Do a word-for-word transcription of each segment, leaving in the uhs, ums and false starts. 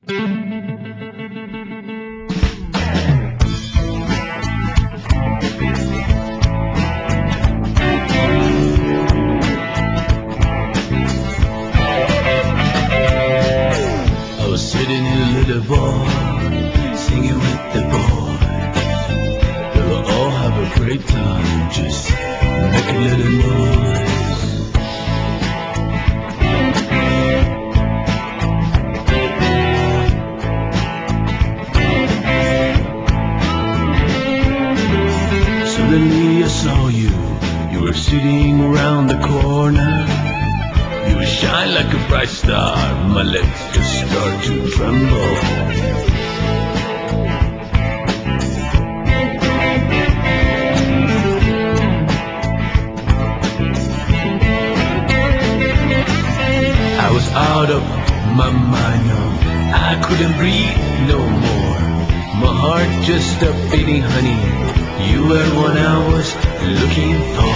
I was sitting in a little bar, singing with the boys. We will all have a great time, just make a little noise. Suddenly I saw you, you were sitting around the corner. You shine like a bright star, my legs just start to tremble. I was out of my mind, no, I couldn't breathe no more. My heart just stopped beating, honey. You were what I was looking for.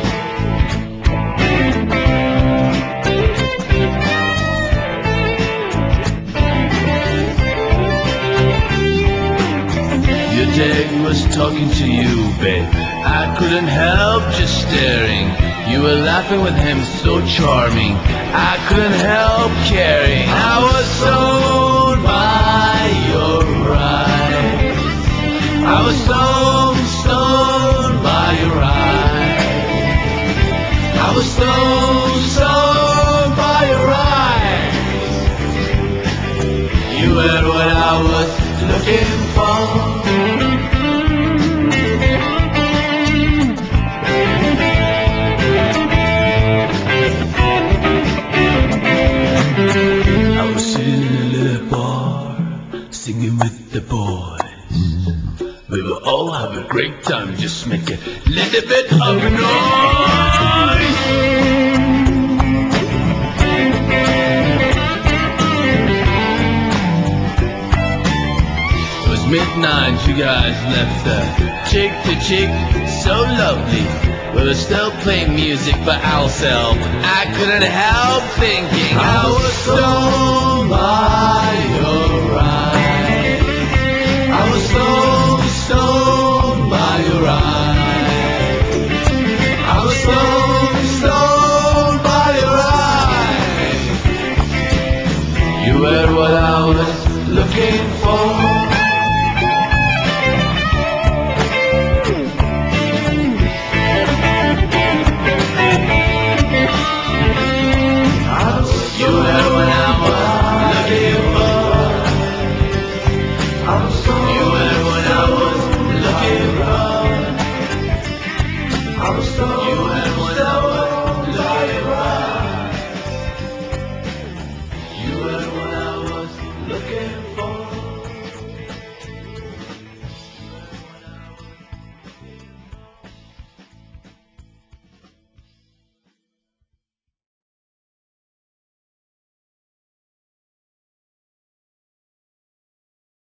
Your dad was talking to you, babe. I couldn't help just staring. You were laughing with him, so charming. I couldn't help caring. I was sold by your eyes. I was so stoned by your eyes. I was so stoned by your eyes. You were what I was looking for. I was sitting in a little bar, singing with the boys. We will all have a great time, just make a little bit of noise. It was midnight, you guys left the chick to chick, so lovely. We were still playing music for ourselves. I couldn't help thinking I was stoned by your eyes. I was so stoned by your eyes. I was so stoned by your eyes. You were what I was looking for. You were what I was looking for. You were what I was looking for. You